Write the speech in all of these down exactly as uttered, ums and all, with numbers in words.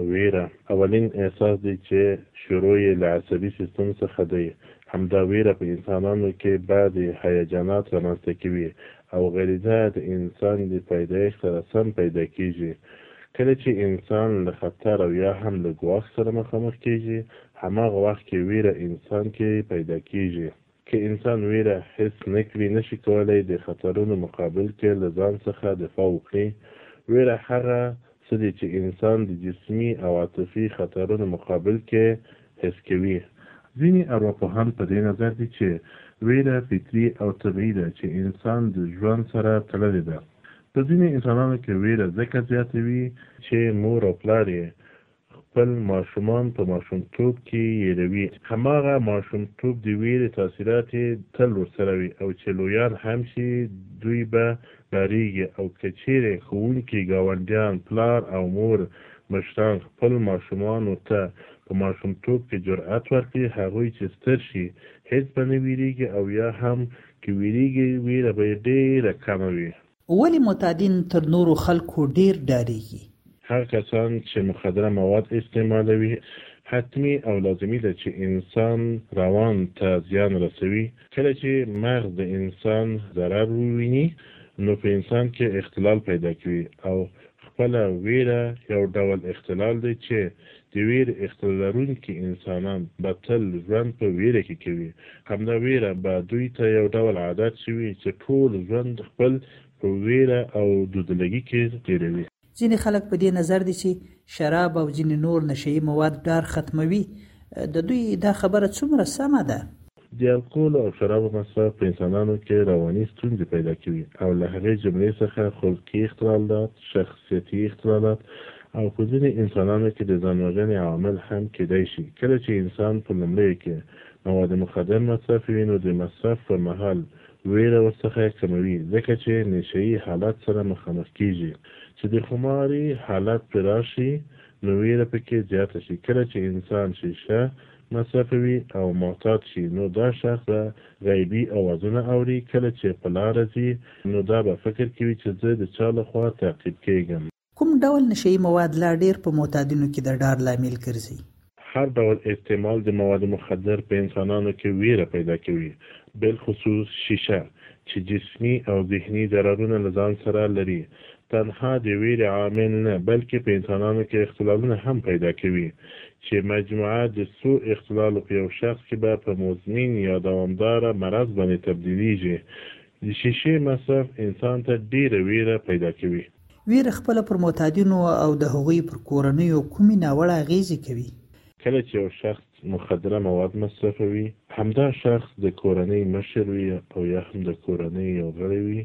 ویره. اولین احساس دی چې شروع یې له عصبي سیستم څخه دی. همدا ویره په انسانانو کې بعضې هیجانات رامنځته کوي او غریزه د انسان د پیدایښت سره سم پیدا کېږي. کله چې انسان له خطر او یا هم له ګواښ سره مخامخ کېږي، هماغه وخت کې ویره انسان کې پیدا کېږي. که انسان ویره حس نه کړي، نشي کولی د خطرونو مقابل کې له ځان څخه دفاع وکړي. ویره هغه څه دی چې انسان د جسمي او عاطفي خطرونو مقابل کې حس کوي. ځینې ارواپوهان په دې نظر دي چې ویره فطري او طبیعي ده چې انسان د ژوند سره تړلې ده. په ځینې انسانانو کې ویره ځکه زیاته وي چې مور او پلار یې خپل ماشومان په ماشومتوب کې یېروي. هماغه ماشومتوب د ویرې تاثیرات تل ورسره وي او چې لویان هم شي دوی به ډارېږي. او که چیرې ښوونکي، ګاونډیان، پلار او مور مشران خپل ماشومانو ته په ماشومتوب کې جرأت ورکړي، هغوی چې ستر شي هېڅ به نه ویرېږي او یا هم که ویرېږي ویره به یې ډېره کمه وي. ولې معتادین تر نورو خلکو ډېر ډارېږي؟ هغه کسان چې مخدره مواد استعمالوي حتمی او لازمي ده چې انسان روان ته زیان رسوي. کله چې مغز د انسان ضرر وویني نو په انسان کې اختلال پیدا کوي او خپله ویره یو ډول اختلال دی چې د ویرې اختلال لرونکي انسانان به تل ژوند په ویره کې کوي. همدا ویره به دوی ته یو ډول عادت شوي چې ټول ژوند خپل په ویره او دودلګي کې تیروي. ځینې خلک په دې نظر دي چې شراب او ځینې نور نشهیي مواد ډار ختموي. د دوی دا خبره څومره سمه ده؟ د الکول او شرابو مصرف په انسانانو کې رواني ستونزې پیدا کوي او له هغې جملې څخه خلقي اختلالات، شخصیتي اختلالات او په ځینې انسانانو کې د ځان وژنې عوامل هم کېدای شي. کله چې انسان په لومړیو کې مواد مخدر مصرفوي نو د مصرف پر مهال ویره ورڅخه کموي، ځکه چې نشهیي حالت سره مخامخ کېږي. چې د خماري حالت پرې راشي نو ویره پکې زیاته شي. کله چې انسان شیشه مصرفوي او معتاد شي نو دا شخص به غیبي اوازونه اوري. کله چې په لاره ځي نو دا به فکر کوي چې زه د چا لخوا تعقیب کېږم. کوم ډول نشهیي مواد لا ډېر په معتادینو کې د ډار لامل ګرځي؟ هر ډول استعمال د مواد مخدر په انسانانو کې ویره پیدا کوي، بالخصوص شیشه چې جسمي او ذهني ضررونه له ځان سره لري. تنها د ویرې عامل نه بلکې په انسانانو کې اختلالونه هم پیدا کوي چې مجموعه د څو اختلالو په یو شخص کې به په مزمن یا دوامداره مرض باندې تبدیلیږي. د شیشې مصرف انسان ته ډېره ویره پیدا کوي. ویره خپله پر معتادینو او د هغوی پر کورنیو کومې ناوړه اغېزې کوي؟ کله چې یو شخص مخدره مواد مصرفوي، همدا شخص د کورنۍ مشر وي او یا هم د کورنۍ یو غړی وي.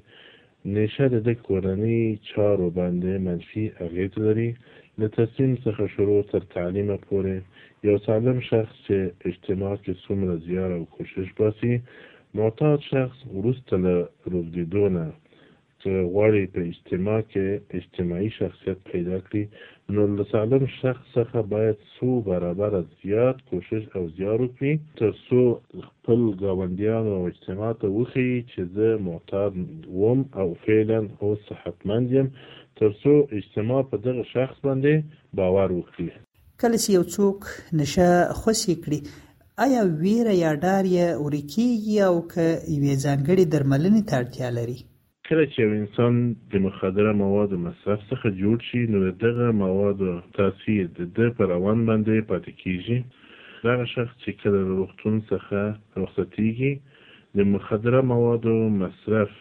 نشه د د کورنۍ چارو باندې منفي اغېز لري. له تصمیم څخه شروع تر تعلیمه پورې یو سالم شخص چې اجتماع کې څومره زیار او کوشش باسي، معتاد شخص وروسته له روږدېدو نه چې غواړي په اجتماع کې اجتماعي شخصیت پیدا کړي نو له سالم شخص څخه باید څو برابره زیات کوشش او زیار وکړي تر څو خپل ګاونډیانو او اجتماع ته وښیي چې زه معتاد وم او فعلا اوس صحتمند یم، تر څو اجتماع په دغه شخص باندې باور وکړي. کله چې یو څوک نشه خوسي کړي، آیا ویره یا ډار یې ورکېږي او که یوې ځانګړې درملنې ته اړتیا لري؟ کله چې یو انسان د مخدره موادو مصرف څخه جوړ شي نو دغه موادو تاثیر د ده په روان باندې پاتې کېږي. دغه شخص چې کله له روغتون څخه رخصتېږي د مخدره موادو مصرف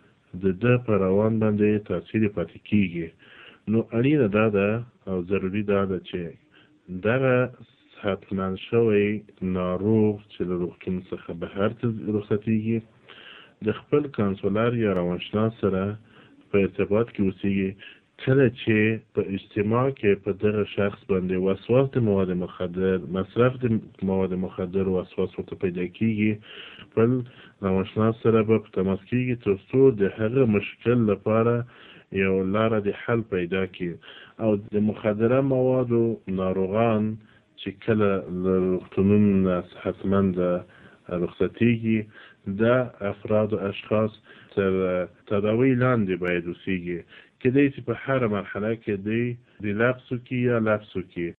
د ده په روان باندې تاثیر پاتې کېږي. نو اړینه دا ده او ضروري دا ده چې دغه صحتمند شوی ناروغ چې له روغتون څخه بهر ته رخصتېږي د خپل کانسولر یا روانشناس سره په ارتباط کې اوسېږي. کله چې په اجتماع کې په دغه شخص باندې وسواس د مواد مخدر مصرف د مواد مخدر وسواس ورته پیدا کېږي، خپل روانشناس سره به په تماس کېږي تر څو د هغه مشکل لپاره یو لاره د حل پیدا کړي. او د مخدره موادو ناروغان چې کله له روغتونونو نه صحتمند رخصتېږي دا افراد و اشخاص تر تداوی لاندې باید اوسېږي کېدای شي په هره مرحله کې دی ریلاکس وکړي یا لپس وکړي.